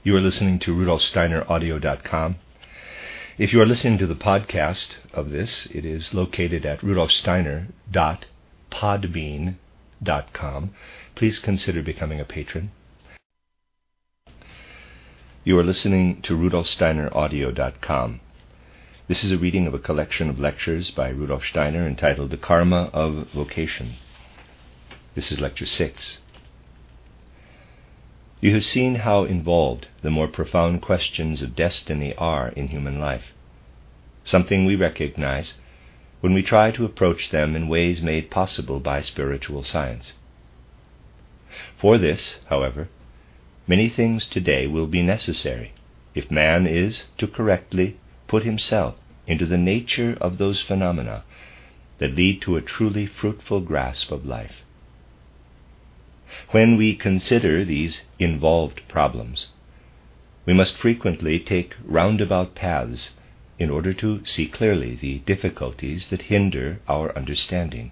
You are listening to RudolfSteinerAudio.com. If you are listening to the podcast of this, it is located at rudolfsteiner.podbean.com. Please consider becoming a patron. You are listening to RudolfSteinerAudio.com. This is a reading of a collection of lectures by Rudolf Steiner entitled The Karma of Vocation. This is Lecture 6. You have seen how involved the more profound questions of destiny are in human life, something we recognize when we try to approach them in ways made possible by spiritual science. For this, however, many things today will be necessary if man is to correctly put himself into the nature of those phenomena that lead to a truly fruitful grasp of life. When we consider these involved problems, we must frequently take roundabout paths in order to see clearly the difficulties that hinder our understanding.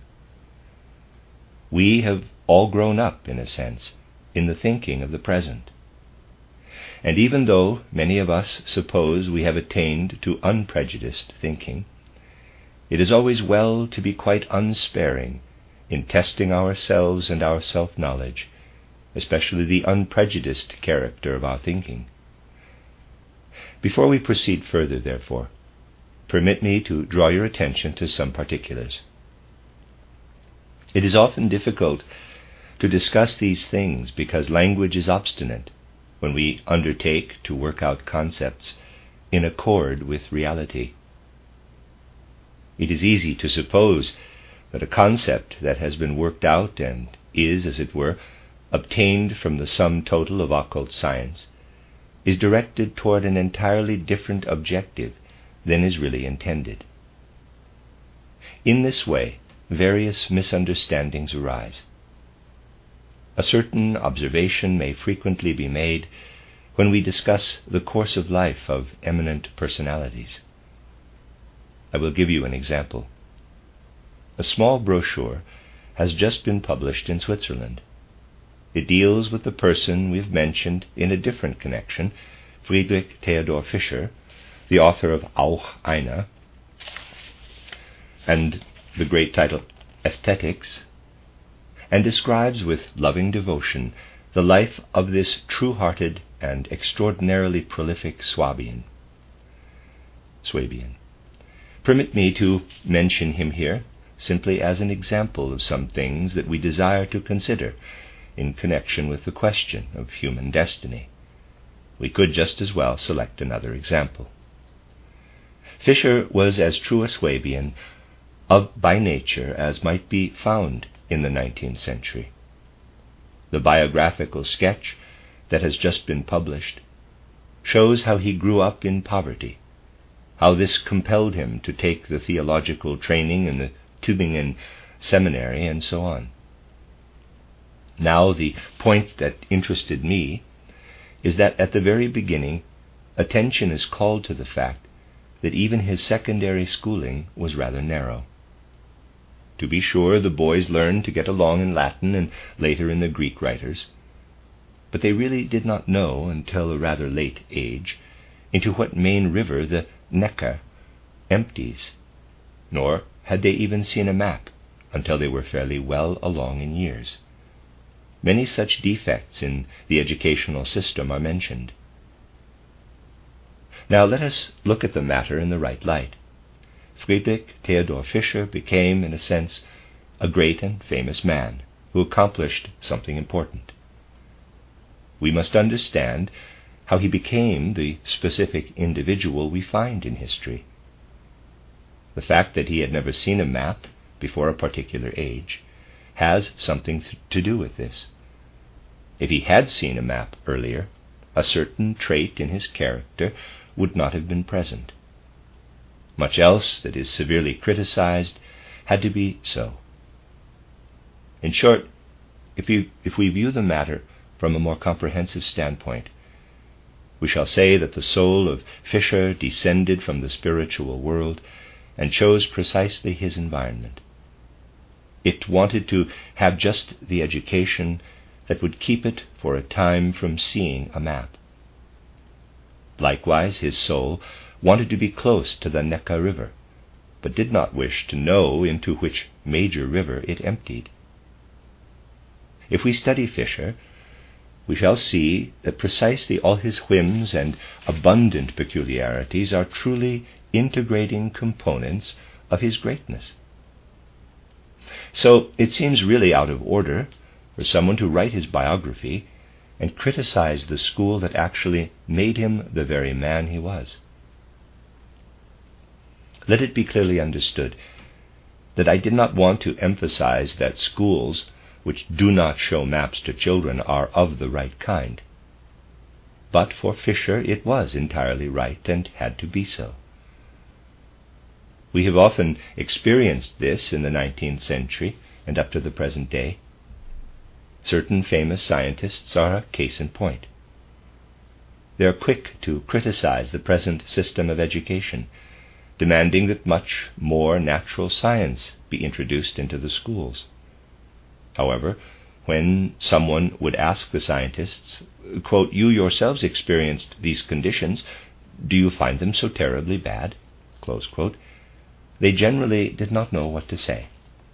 We have all grown up, in a sense, in the thinking of the present. And even though many of us suppose we have attained to unprejudiced thinking, it is always well to be quite unsparing in testing ourselves and our self-knowledge, especially the unprejudiced character of our thinking. Before we proceed further, therefore, permit me to draw your attention to some particulars. It is often difficult to discuss these things because language is obstinate when we undertake to work out concepts in accord with reality. It is easy to suppose that a concept that has been worked out and is, as it were, obtained from the sum total of occult science is directed toward an entirely different objective than is really intended. In this way, various misunderstandings arise. A certain observation may frequently be made when we discuss the course of life of eminent personalities. I will give you an example. A small brochure has just been published in Switzerland. It deals with the person we have mentioned in a different connection, Friedrich Theodor Fischer, the author of Auch Einer, and the great title Aesthetics, and describes with loving devotion the life of this true-hearted and extraordinarily prolific Swabian. Permit me to mention him here simply as an example of some things that we desire to consider in connection with the question of human destiny. We could just as well select another example. Fischer was as true a Swabian by nature as might be found in the 19th century. The biographical sketch that has just been published shows how he grew up in poverty, how this compelled him to take the theological training in the Tübingen Seminary, and so on. Now, the point that interested me is that at the very beginning, attention is called to the fact that even his secondary schooling was rather narrow. To be sure, the boys learned to get along in Latin and later in the Greek writers, but they really did not know until a rather late age into what main river the Neckar empties, nor had they even seen a map until they were fairly well along in years. Many such defects in the educational system are mentioned. Now let us look at the matter in the right light. Friedrich Theodor Fischer became, in a sense, a great and famous man who accomplished something important. We must understand how he became the specific individual we find in history. The fact that he had never seen a map before a particular age has something to do with this. If he had seen a map earlier, a certain trait in his character would not have been present. Much else that is severely criticized had to be so. In short, if we view the matter from a more comprehensive standpoint, we shall say that the soul of Fischer descended from the spiritual world and chose precisely his environment. It wanted to have just the education that would keep it for a time from seeing a map. Likewise, his soul wanted to be close to the Neckar River, but did not wish to know into which major river it emptied. If we study Fischer, we shall see that precisely all his whims and abundant peculiarities are truly integrating components of his greatness. So it seems really out of order for someone to write his biography and criticize the school that actually made him the very man he was. Let it be clearly understood that I did not want to emphasize that schools which do not show maps to children are of the right kind. But for Fischer it was entirely right and had to be so. We have often experienced this in the 19th century and up to the present day. Certain famous scientists are a case in point. They are quick to criticize the present system of education, demanding that much more natural science be introduced into the schools. However, when someone would ask the scientists, quote, "You yourselves experienced these conditions, do you find them so terribly bad?" Close quote, they generally did not know what to say.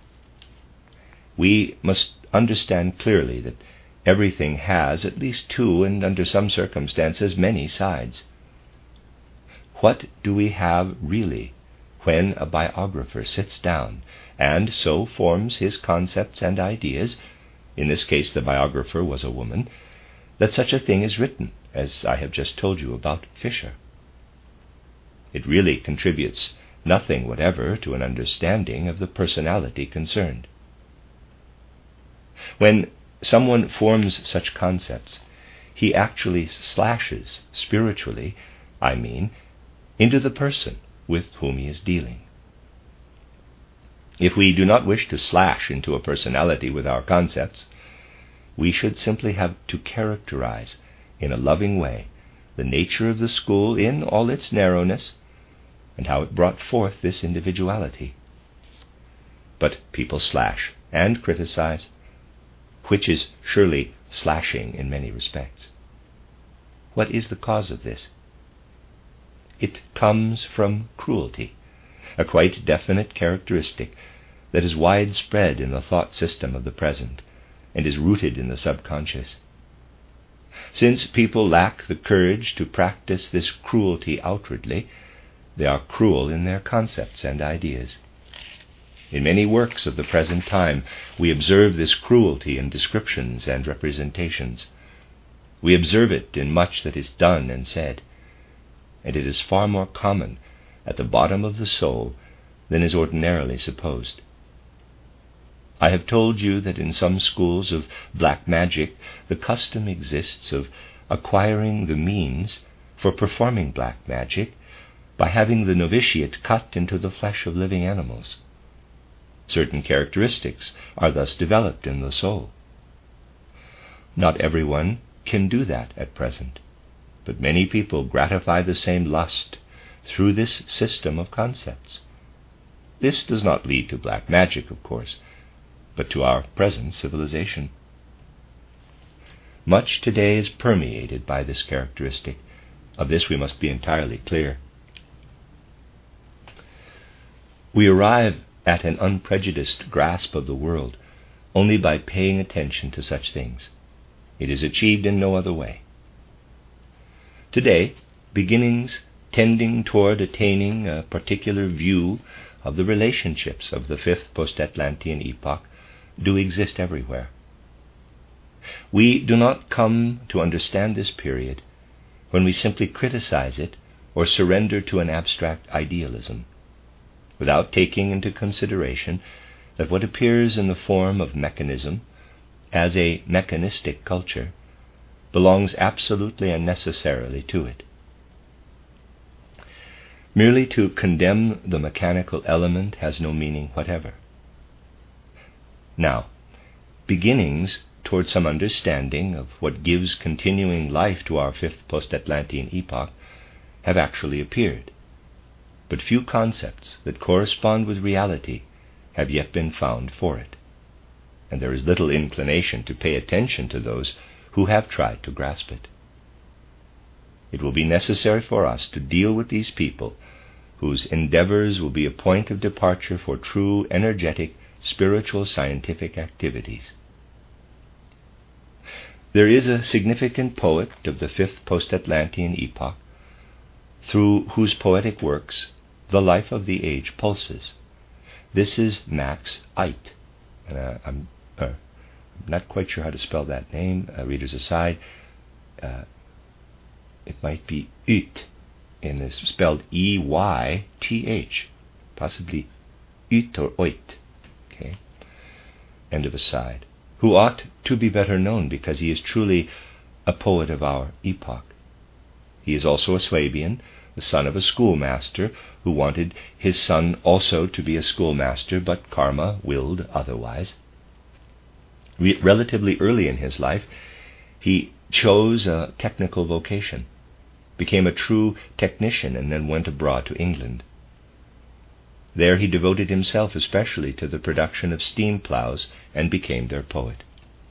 We must understand clearly that everything has at least two, and under some circumstances many, sides. What do we have really when a biographer sits down and so forms his concepts and ideas, in this case the biographer was a woman, that such a thing is written, as I have just told you about Fischer? It really contributes nothing whatever to an understanding of the personality concerned. When someone forms such concepts, he actually slashes, spiritually, I mean, into the person with whom he is dealing. If we do not wish to slash into a personality with our concepts, we should simply have to characterize in a loving way the nature of the school in all its narrowness and how it brought forth this individuality. But people slash and criticize, which is surely slashing in many respects. What is the cause of this? It comes from cruelty, a quite definite characteristic that is widespread in the thought system of the present and is rooted in the subconscious. Since people lack the courage to practice this cruelty outwardly, they are cruel in their concepts and ideas. In many works of the present time, we observe this cruelty in descriptions and representations. We observe it in much that is done and said, and it is far more common at the bottom of the soul than is ordinarily supposed. I have told you that in some schools of black magic the custom exists of acquiring the means for performing black magic by having the novitiate cut into the flesh of living animals. Certain characteristics are thus developed in the soul. Not everyone can do that at present, but many people gratify the same lust through this system of concepts. This does not lead to black magic, of course, but to our present civilization. Much today is permeated by this characteristic. Of this we must be entirely clear. We arrive at an unprejudiced grasp of the world only by paying attention to such things. It is achieved in no other way. Today, beginnings tending toward attaining a particular view of the relationships of the fifth post-Atlantean epoch do exist everywhere. We do not come to understand this period when we simply criticize it or surrender to an abstract idealism, without taking into consideration that what appears in the form of mechanism as a mechanistic culture belongs absolutely and necessarily to it. Merely to condemn the mechanical element has no meaning whatever. Now, beginnings toward some understanding of what gives continuing life to our fifth post-Atlantean epoch have actually appeared, but few concepts that correspond with reality have yet been found for it, and there is little inclination to pay attention to those who have tried to grasp it. it will be necessary for us to deal with these people whose endeavors will be a point of departure for true, energetic, spiritual, scientific activities. There is a significant poet of the fifth post-Atlantean epoch through whose poetic works the life of the age pulses. This is Max Ait. I'm not quite sure how to spell that name, readers aside. It might be Ut, and it's spelled E-Y-T-H, possibly Ut or Oit. Okay, end of aside. Who ought to be better known because he is truly a poet of our epoch. He is also a Swabian, the son of a schoolmaster who wanted his son also to be a schoolmaster, but karma willed otherwise. Relatively early in his life, he chose a technical vocation, became a true technician, and then went abroad to England. There he devoted himself especially to the production of steam plows and became their poet.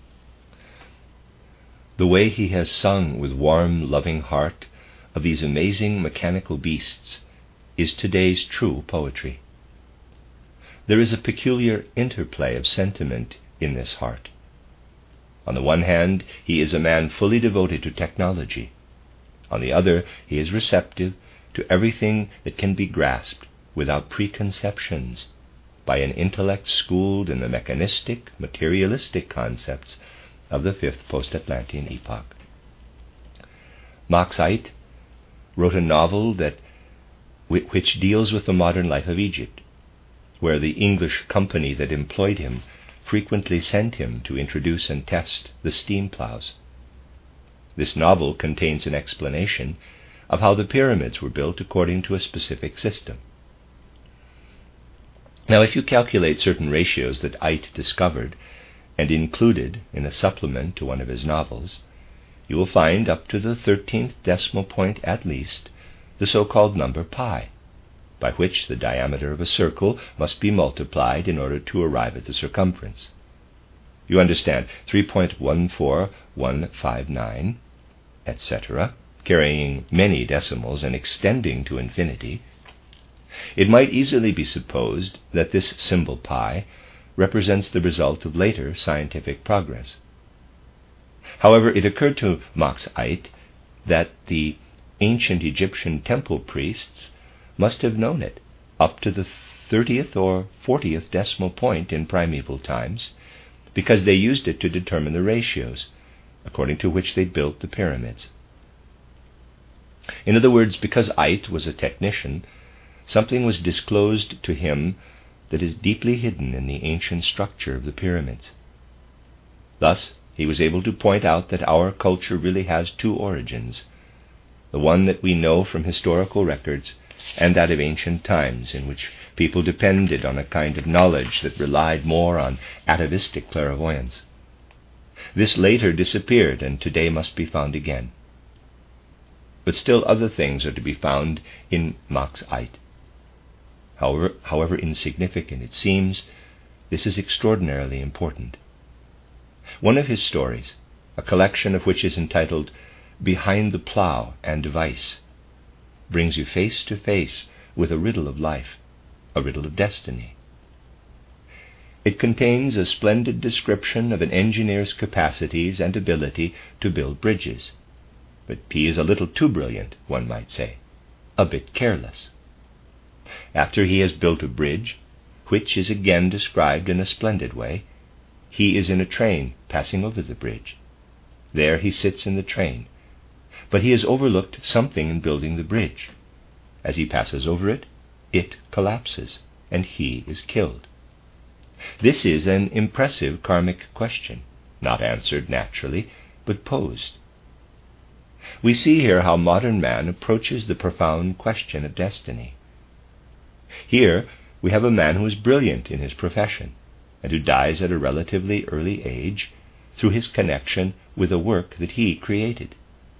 The way he has sung with warm, loving heart of these amazing mechanical beasts is today's true poetry. There is a peculiar interplay of sentiment in this heart. On the one hand, he is a man fully devoted to technology. On the other, he is receptive to everything that can be grasped without preconceptions by an intellect schooled in the mechanistic, materialistic concepts of the fifth post-Atlantean epoch. Max Ait wrote a novel which deals with the modern life of Egypt, where the English company that employed him frequently sent him to introduce and test the steam plows. This novel contains an explanation of how the pyramids were built according to a specific system. Now, if you calculate certain ratios that Ait discovered and included in a supplement to one of his novels, you will find up to the 13th decimal point at least the so-called number pi, by which the diameter of a circle must be multiplied in order to arrive at the circumference. You understand, 3.14159, etc., carrying many decimals and extending to infinity. It might easily be supposed that this symbol pi represents the result of later scientific progress. However, it occurred to Max Ait that the ancient Egyptian temple priests must have known it up to the 30th or 40th decimal point in primeval times, because they used it to determine the ratios according to which they built the pyramids. In other words, because Ait was a technician, something was disclosed to him that is deeply hidden in the ancient structure of the pyramids. Thus, he was able to point out that our culture really has two origins, the one that we know from historical records and that of ancient times, in which people depended on a kind of knowledge that relied more on atavistic clairvoyance. This later disappeared and today must be found again. But still other things are to be found in Max Ait. However insignificant it seems, this is extraordinarily important. One of his stories, a collection of which is entitled Behind the Plough and Vice, brings you face to face with a riddle of life, a riddle of destiny. It contains a splendid description of an engineer's capacities and ability to build bridges, but he is a little too brilliant, one might say, a bit careless. After he has built a bridge, which is again described in a splendid way, he is in a train passing over the bridge. There he sits in the train, but he has overlooked something in building the bridge. As he passes over it, it collapses, and he is killed. This is an impressive karmic question, not answered naturally, but posed. We see here how modern man approaches the profound question of destiny. Here we have a man who is brilliant in his profession, and who dies at a relatively early age through his connection with a work that he created.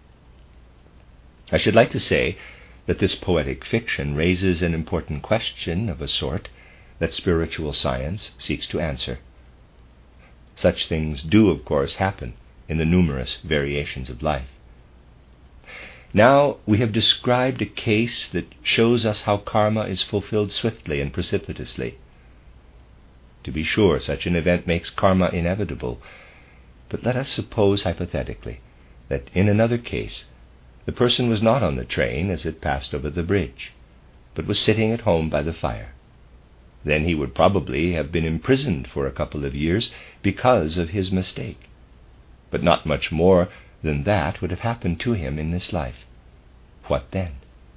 I should like to say that this poetic fiction raises an important question of a sort that spiritual science seeks to answer. Such things do, of course, happen in the numerous variations of life. Now we have described a case that shows us how karma is fulfilled swiftly and precipitously. To be sure, such an event makes karma inevitable, but let us suppose hypothetically that in another case the person was not on the train as it passed over the bridge, but was sitting at home by the fire. Then he would probably have been imprisoned for a couple of years because of his mistake. But not much more than that would have happened to him in this life. What then?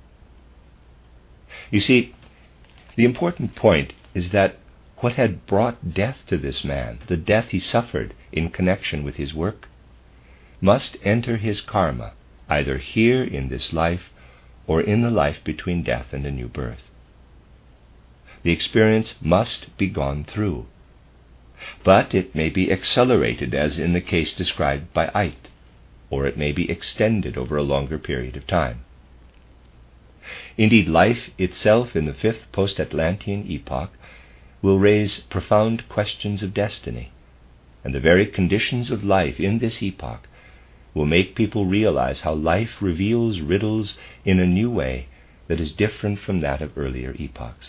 You see, the important point is that what had brought death to this man, the death he suffered in connection with his work, must enter his karma either here in this life or in the life between death and a new birth. The experience must be gone through, but it may be accelerated as in the case described by Ait, or it may be extended over a longer period of time. Indeed, life itself in the fifth post-Atlantean epoch will raise profound questions of destiny, and the very conditions of life in this epoch will make people realize how life reveals riddles in a new way that is different from that of earlier epochs.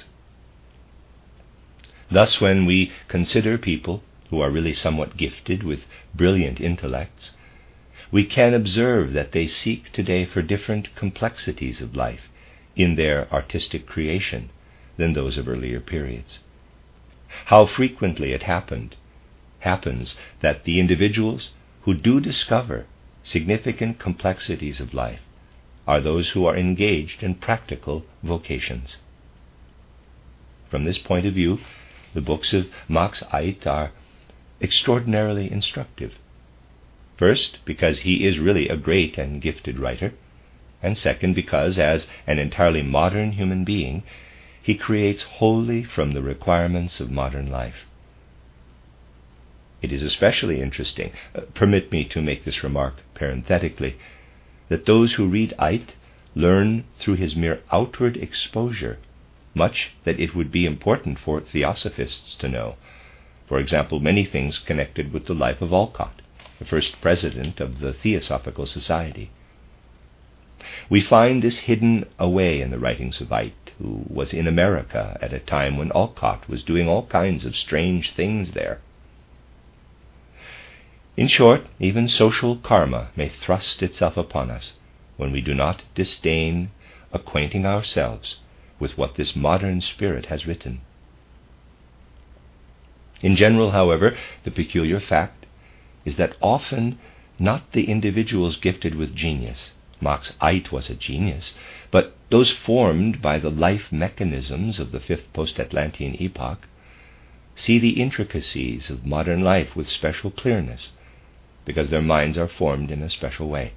Thus, when we consider people who are really somewhat gifted with brilliant intellects, we can observe that they seek today for different complexities of life in their artistic creation than those of earlier periods. How frequently it happens that the individuals who do discover significant complexities of life are those who are engaged in practical vocations. From this point of view, the books of Max Ait are extraordinarily instructive. First, because he is really a great and gifted writer, and second, because, as an entirely modern human being, he creates wholly from the requirements of modern life. It is especially interesting, permit me to make this remark parenthetically, that those who read Ait learn through his mere outward exposure much that it would be important for theosophists to know. For example, many things connected with the life of Olcott, the first president of the Theosophical Society. We find this hidden away in the writings of Ait, who was in America at a time when Olcott was doing all kinds of strange things there. In short, even social karma may thrust itself upon us when we do not disdain acquainting ourselves with what this modern spirit has written. In general, however, the peculiar fact is that often not the individuals gifted with genius — Max Ait was a genius — but those formed by the life mechanisms of the fifth post-Atlantean epoch see the intricacies of modern life with special clearness, because their minds are formed in a special way.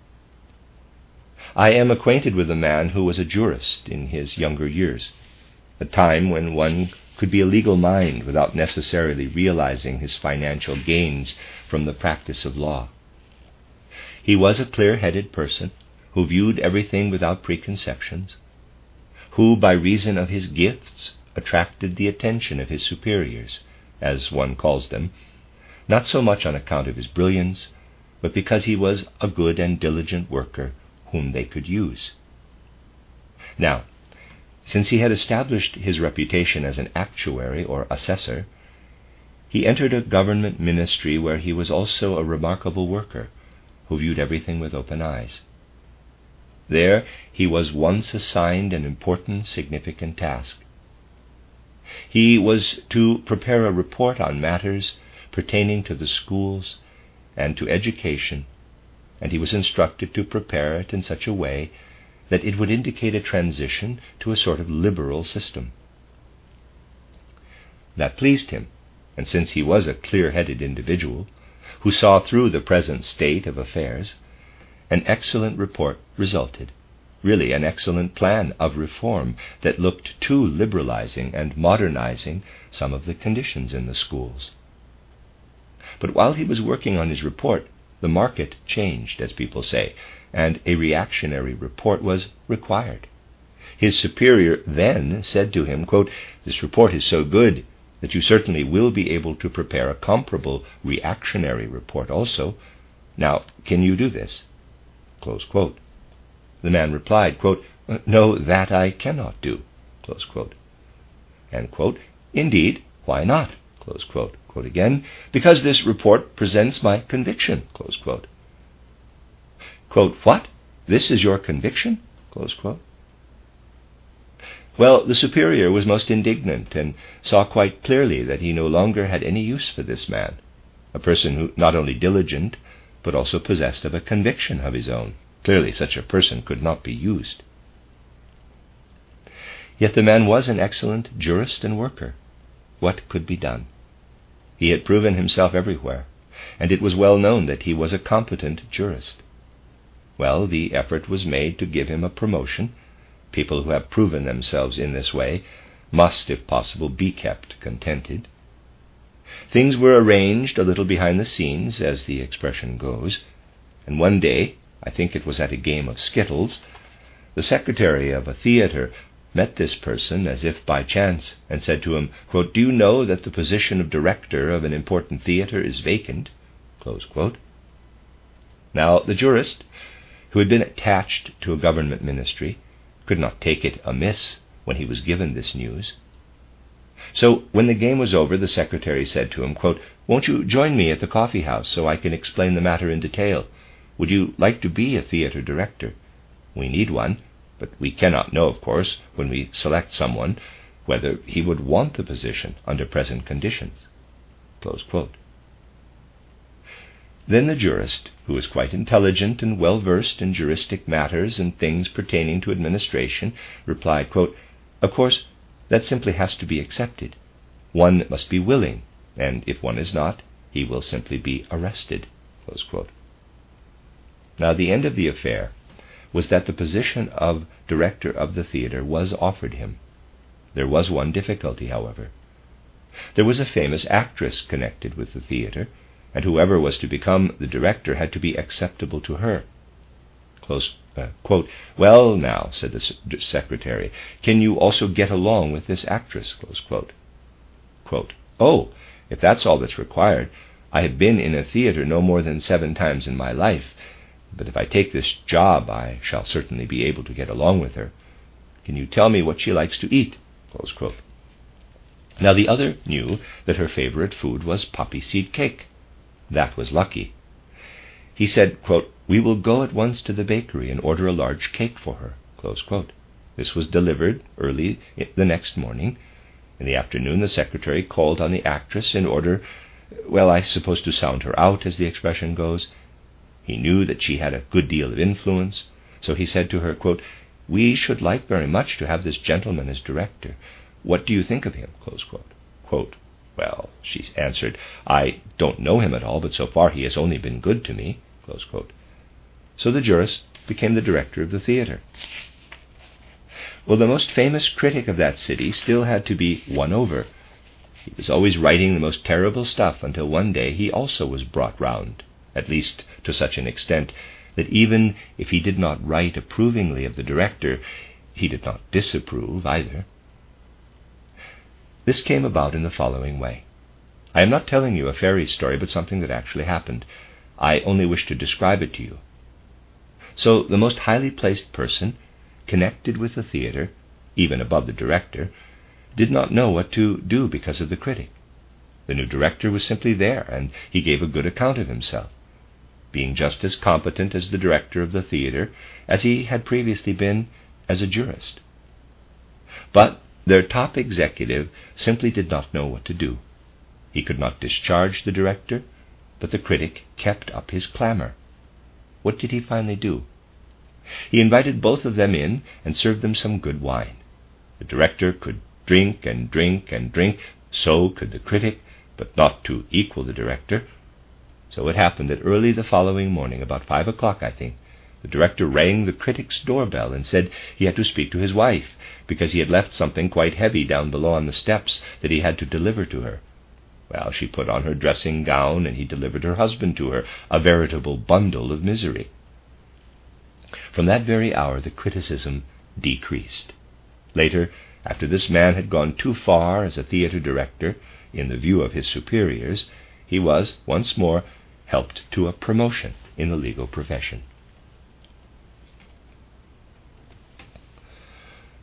I am acquainted with a man who was a jurist in his younger years, a time when one could be a legal mind without necessarily realizing his financial gains from the practice of law. He was a clear-headed person who viewed everything without preconceptions, who, by reason of his gifts, attracted the attention of his superiors, as one calls them, not so much on account of his brilliance, but because he was a good and diligent worker whom they could use. Now, since he had established his reputation as an actuary or assessor, he entered a government ministry where he was also a remarkable worker who viewed everything with open eyes. There he was once assigned an important, significant task. He was to prepare a report on matters pertaining to the schools and to education, and he was instructed to prepare it in such a way that it would indicate a transition to a sort of liberal system. That pleased him, and since he was a clear-headed individual who saw through the present state of affairs, an excellent report resulted, really an excellent plan of reform that looked to liberalizing and modernizing some of the conditions in the schools. But while he was working on his report, the market changed, as people say, and a reactionary report was required. His superior then said to him, quote, "This report is so good that you certainly will be able to prepare a comparable reactionary report also. Now, can you do this?" Close quote. The man replied, quote, "No, that I cannot do," close quote. And, quote, "Indeed, why not?" Close quote. Quote again, "Because this report presents my conviction," close quote. Quote, "What? This is your conviction?" Close quote. Well, the superior was most indignant and saw quite clearly that he no longer had any use for this man, a person who not only diligent, but also possessed of a conviction of his own. Clearly such a person could not be used. Yet the man was an excellent jurist and worker. What could be done? He had proven himself everywhere, and it was well known that he was a competent jurist. Well, the effort was made to give him a promotion. People who have proven themselves in this way must, if possible, be kept contented. Things were arranged a little behind the scenes, as the expression goes, and one day, I think it was at a game of skittles, the secretary of a theater met this person as if by chance and said to him, quote, "Do you know that the position of director of an important theater is vacant?" Close quote. Now, the jurist, who had been attached to a government ministry, could not take it amiss when he was given this news. So when the game was over, the secretary said to him, quote, "Won't you join me at the coffee house so I can explain the matter in detail? Would you like to be a theater director? We need one, but we cannot know, of course, when we select someone, whether he would want the position under present conditions." Close quote. Then the jurist, who was quite intelligent and well-versed in juristic matters and things pertaining to administration, replied, quote, "Of course, that simply has to be accepted. One must be willing, and if one is not, he will simply be arrested." Close quote. Now, the end of the affair was that the position of director of the theater was offered him. There was one difficulty, however. There was a famous actress connected with the theater, and whoever was to become the director had to be acceptable to her. Quote, "Well, now," said the secretary, "can you also get along with this actress?" Close quote. Quote, "Oh, if that's all that's required, I have been in a theater no more than 7 times in my life, but if I take this job, I shall certainly be able to get along with her. Can you tell me what she likes to eat?" Close quote. Now, the other knew that her favorite food was poppy seed cake. That was lucky. He said, quote, "We will go at once to the bakery and order a large cake for her." Close quote. This was delivered early the next morning. In the afternoon, the secretary called on the actress in order, well, I suppose to sound her out, as the expression goes. He knew that she had a good deal of influence, so he said to her, quote, "We should like very much to have this gentleman as director. What do you think of him?" Close quote. Quote, "Well," she answered, "I don't know him at all, but so far he has only been good to me." Close quote. So the jurist became the director of the theater. Well, the most famous critic of that city still had to be won over. He was always writing the most terrible stuff until one day he also was brought round, at least to such an extent that even if he did not write approvingly of the director, he did not disapprove either. This came about in the following way. I am not telling you a fairy story, but something that actually happened. I only wish to describe it to you. So the most highly placed person, connected with the theater, even above the director, did not know what to do because of the critic. The new director was simply there, and he gave a good account of himself, being just as competent as the director of the theater as he had previously been as a jurist. But their top executive simply did not know what to do. He could not discharge the director, but the critic kept up his clamor. What did he finally do? He invited both of them in and served them some good wine. The director could drink and drink and drink, so could the critic, but not to equal the director. So it happened that early the following morning, about 5 o'clock, I think, the director rang the critic's doorbell and said he had to speak to his wife, because he had left something quite heavy down below on the steps that he had to deliver to her. Well, she put on her dressing gown, and he delivered her husband to her, a veritable bundle of misery. From that very hour, the criticism decreased. Later, after this man had gone too far as a theater director, in the view of his superiors, he was, once more, helped to a promotion in the legal profession.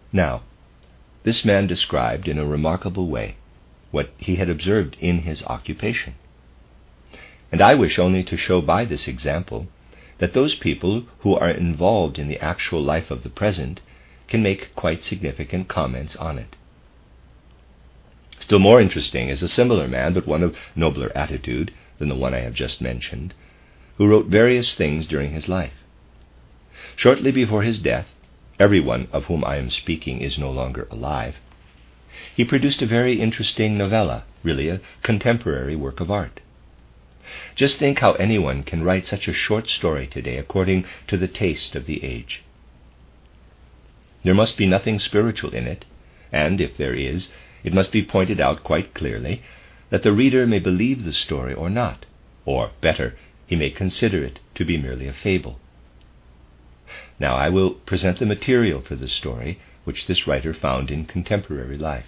Now, this man described in a remarkable way what he had observed in his occupation. And I wish only to show by this example that those people who are involved in the actual life of the present can make quite significant comments on it. Still more interesting is a similar man, but one of nobler attitude than the one I have just mentioned, who wrote various things during his life. Shortly before his death, everyone of whom I am speaking is no longer alive, he produced a very interesting novella, really a contemporary work of art. Just think how anyone can write such a short story today according to the taste of the age. There must be nothing spiritual in it, and if there is, it must be pointed out quite clearly that the reader may believe the story or not, or, better, he may consider it to be merely a fable. Now I will present the material for the story which this writer found in contemporary life.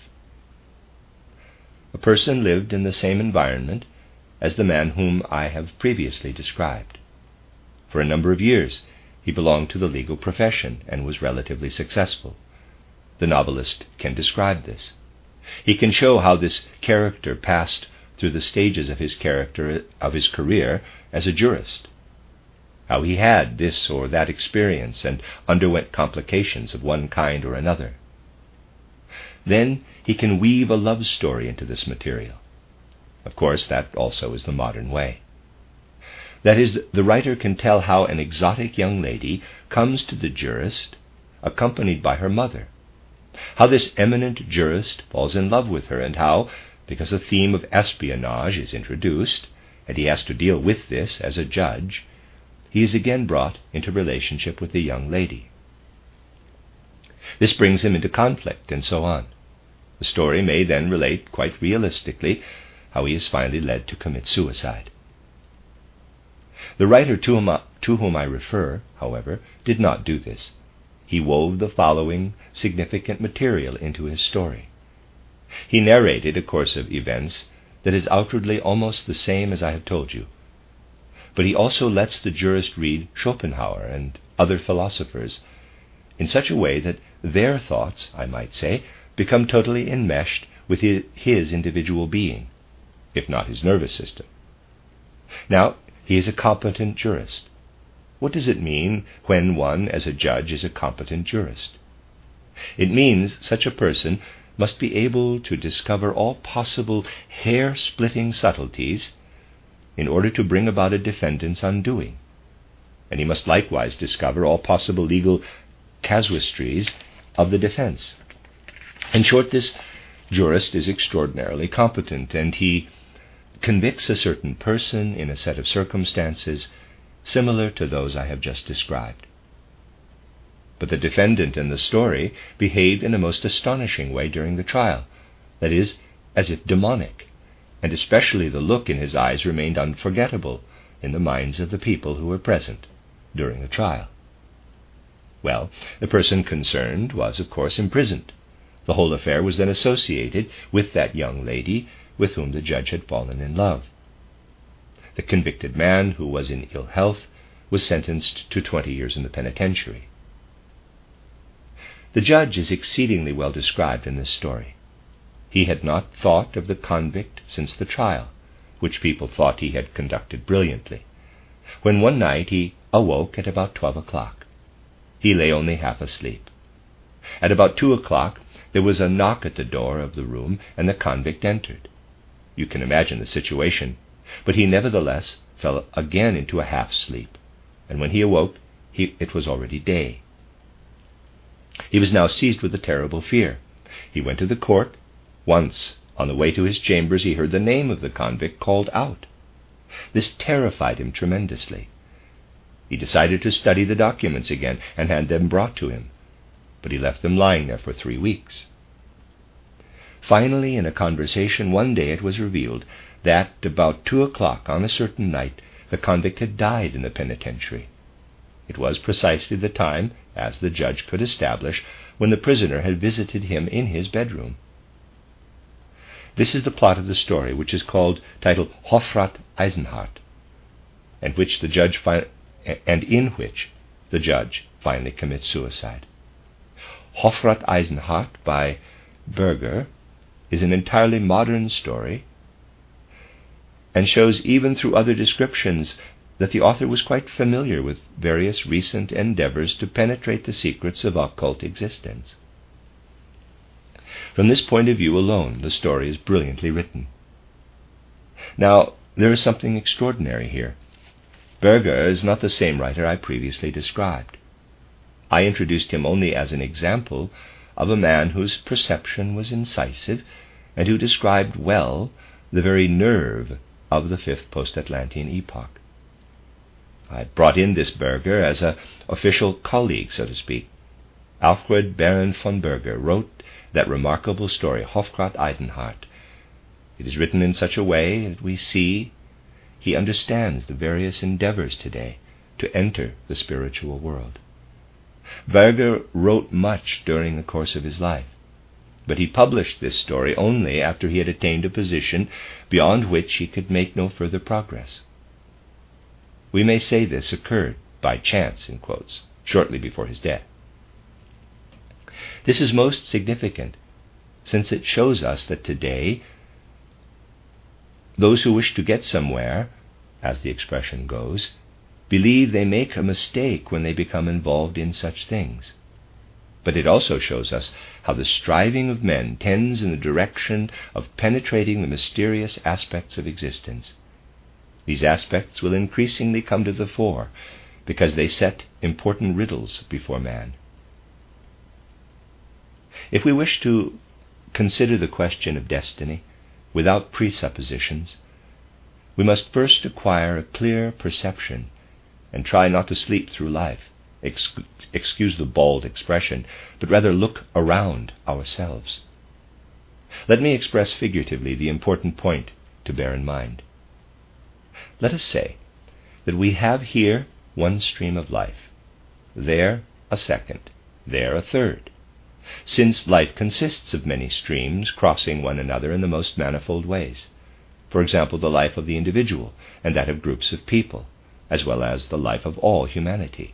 A person lived in the same environment as the man whom I have previously described. For a number of years he belonged to the legal profession and was relatively successful. The novelist can describe this. He can show how this character passed through the stages of his career as a jurist, how he had this or that experience and underwent complications of one kind or another. Then he can weave a love story into this material. Of course, that also is the modern way. That is, the writer can tell how an exotic young lady comes to the jurist accompanied by her mother, how this eminent jurist falls in love with her, and how, because a theme of espionage is introduced, and he has to deal with this as a judge, he is again brought into relationship with the young lady. This brings him into conflict, and so on. The story may then relate quite realistically how he is finally led to commit suicide. The writer to whom I refer, however, did not do this. He wove the following significant material into his story. He narrated a course of events that is outwardly almost the same as I have told you, but he also lets the jurist read Schopenhauer and other philosophers in such a way that their thoughts, I might say, become totally enmeshed with his individual being, if not his nervous system. Now, he is a competent jurist. What does it mean when one, as a judge, is a competent jurist? It means such a person must be able to discover all possible hair-splitting subtleties in order to bring about a defendant's undoing. And he must likewise discover all possible legal casuistries of the defense. In short, this jurist is extraordinarily competent, and he convicts a certain person in a set of circumstances similar to those I have just described. But the defendant in the story behaved in a most astonishing way during the trial, that is, as if demonic, and especially the look in his eyes remained unforgettable in the minds of the people who were present during the trial. Well, the person concerned was, of course, imprisoned. The whole affair was then associated with that young lady with whom the judge had fallen in love. The convicted man, who was in ill health, was sentenced to 20 years in the penitentiary. The judge is exceedingly well described in this story. He had not thought of the convict since the trial, which people thought he had conducted brilliantly, when one night he awoke at about 12 o'clock. He lay only half asleep. At about 2 o'clock there was a knock at the door of the room, and the convict entered. You can imagine the situation, but he nevertheless fell again into a half-sleep, and when he awoke, it was already day. He was now seized with a terrible fear. He went to the court. Once, on the way to his chambers, he heard the name of the convict called out. This terrified him tremendously. He decided to study the documents again and had them brought to him, but he left them lying there for 3 weeks. Finally, in a conversation one day, it was revealed that about 2 o'clock on a certain night the convict had died in the penitentiary. It was precisely the time, as the judge could establish, when the prisoner had visited him in his bedroom. This is the plot of the story, which is titled Hofrat Eisenhardt, and in which the judge finally commits suicide. Hofrat Eisenhardt by Berger is an entirely modern story and shows, even through other descriptions, that the author was quite familiar with various recent endeavors to penetrate the secrets of occult existence. From this point of view alone, the story is brilliantly written. Now, there is something extraordinary here. Berger is not the same writer I previously described. I introduced him only as an example of a man whose perception was incisive and who described well the very nerve of the fifth post-Atlantean epoch. I brought in this Berger as an official colleague, so to speak. Alfred Baron von Berger wrote that remarkable story, Hofrat Eisenhardt. It is written in such a way that we see he understands the various endeavors today to enter the spiritual world. Berger wrote much during the course of his life, but he published this story only after he had attained a position beyond which he could make no further progress. We may say this occurred by chance, in quotes, shortly before his death. This is most significant, since it shows us that today those who wish to get somewhere, as the expression goes, believe they make a mistake when they become involved in such things. But it also shows us how the striving of men tends in the direction of penetrating the mysterious aspects of existence. These aspects will increasingly come to the fore because they set important riddles before man. If we wish to consider the question of destiny without presuppositions, we must first acquire a clear perception and try not to sleep through life, excuse the bald expression, but rather look around ourselves. Let me express figuratively the important point to bear in mind. Let us say that we have here one stream of life, there a second, there a third, since life consists of many streams crossing one another in the most manifold ways. For example, the life of the individual and that of groups of people, as well as the life of all humanity.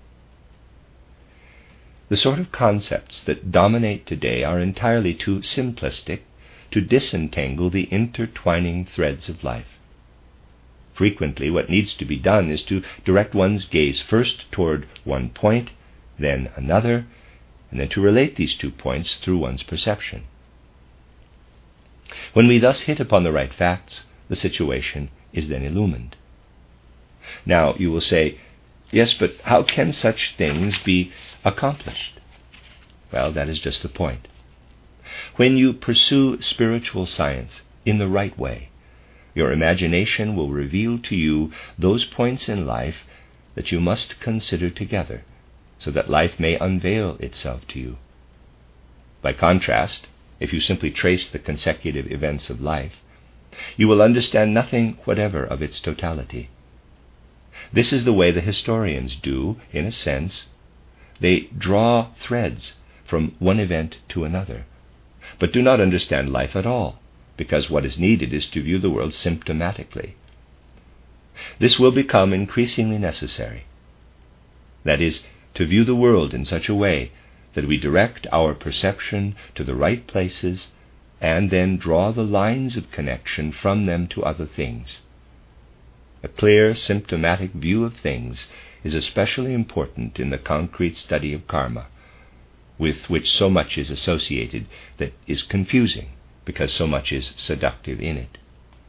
The sort of concepts that dominate today are entirely too simplistic to disentangle the intertwining threads of life. Frequently, what needs to be done is to direct one's gaze first toward one point, then another, and then to relate these 2 points through one's perception. When we thus hit upon the right facts, the situation is then illumined. Now, you will say, yes, but how can such things be accomplished? Well, that is just the point. When you pursue spiritual science in the right way, your imagination will reveal to you those points in life that you must consider together, so that life may unveil itself to you. By contrast, if you simply trace the consecutive events of life, you will understand nothing whatever of its totality. This is the way the historians do, in a sense. They draw threads from one event to another, but do not understand life at all, because what is needed is to view the world symptomatically. This will become increasingly necessary. That is, to view the world in such a way that we direct our perception to the right places and then draw the lines of connection from them to other things. A clear, symptomatic view of things is especially important in the concrete study of karma, with which so much is associated that is confusing, because so much is seductive in it.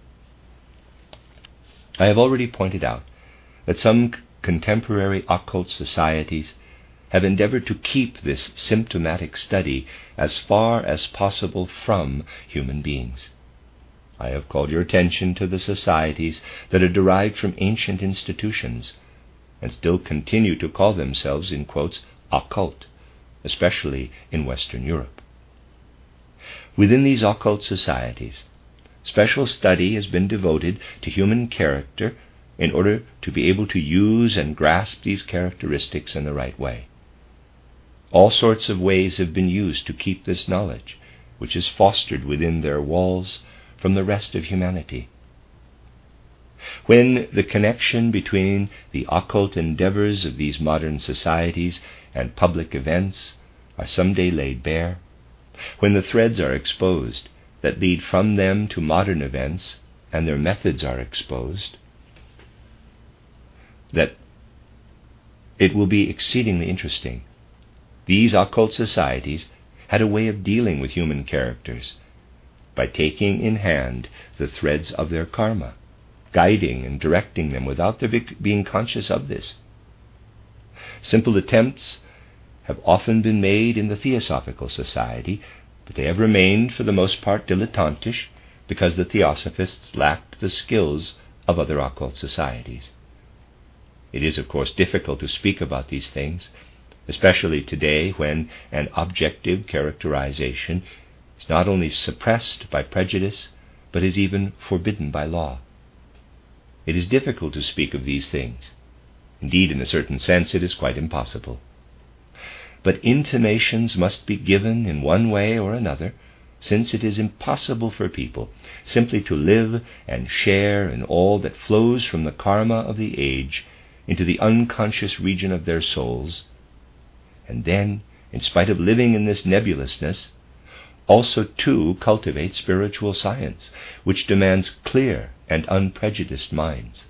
I have already pointed out that some contemporary occult societies have endeavored to keep this symptomatic study as far as possible from human beings. I have called your attention to the societies that are derived from ancient institutions and still continue to call themselves, in quotes, occult, especially in Western Europe. Within these occult societies, special study has been devoted to human character in order to be able to use and grasp these characteristics in the right way. All sorts of ways have been used to keep this knowledge, which is fostered within their walls, from the rest of humanity. When the connection between the occult endeavors of these modern societies and public events are someday laid bare, when the threads are exposed that lead from them to modern events and their methods are exposed, that it will be exceedingly interesting. These occult societies had a way of dealing with human characters by taking in hand the threads of their karma, guiding and directing them without their being conscious of this. Simple attempts have often been made in the Theosophical Society, but they have remained for the most part dilettantish because the Theosophists lacked the skills of other occult societies. It is, of course, difficult to speak about these things, especially today when an objective characterization is not only suppressed by prejudice, but is even forbidden by law. It is difficult to speak of these things. Indeed, in a certain sense, it is quite impossible. But intimations must be given in one way or another, since it is impossible for people simply to live and share in all that flows from the karma of the age into the unconscious region of their souls, and then, in spite of living in this nebulousness, also too cultivate spiritual science, which demands clear and unprejudiced minds.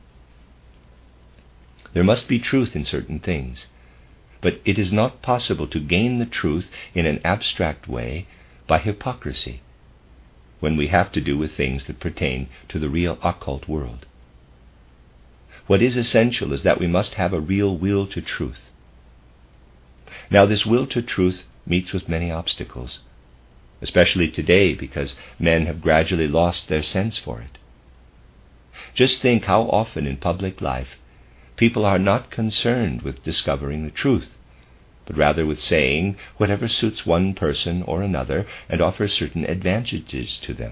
There must be truth in certain things, but it is not possible to gain the truth in an abstract way by hypocrisy, when we have to do with things that pertain to the real occult world. What is essential is that we must have a real will to truth. Now, this will to truth meets with many obstacles, especially today because men have gradually lost their sense for it. Just think how often in public life people are not concerned with discovering the truth, but rather with saying whatever suits one person or another and offers certain advantages to them.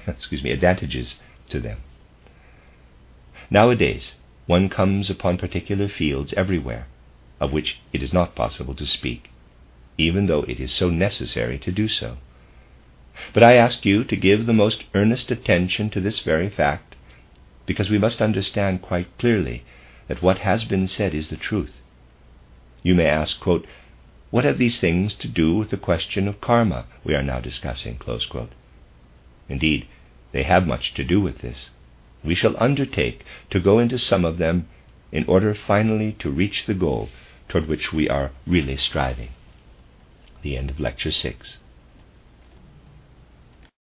Nowadays, one comes upon particular fields everywhere, of which it is not possible to speak, even though it is so necessary to do so. But I ask you to give the most earnest attention to this very fact, because we must understand quite clearly that what has been said is the truth. You may ask, quote, what have these things to do with the question of karma we are now discussing, close quote. Indeed, they have much to do with this. We shall undertake to go into some of them in order finally to reach the goal toward which we are really striving. The end of Lecture 6.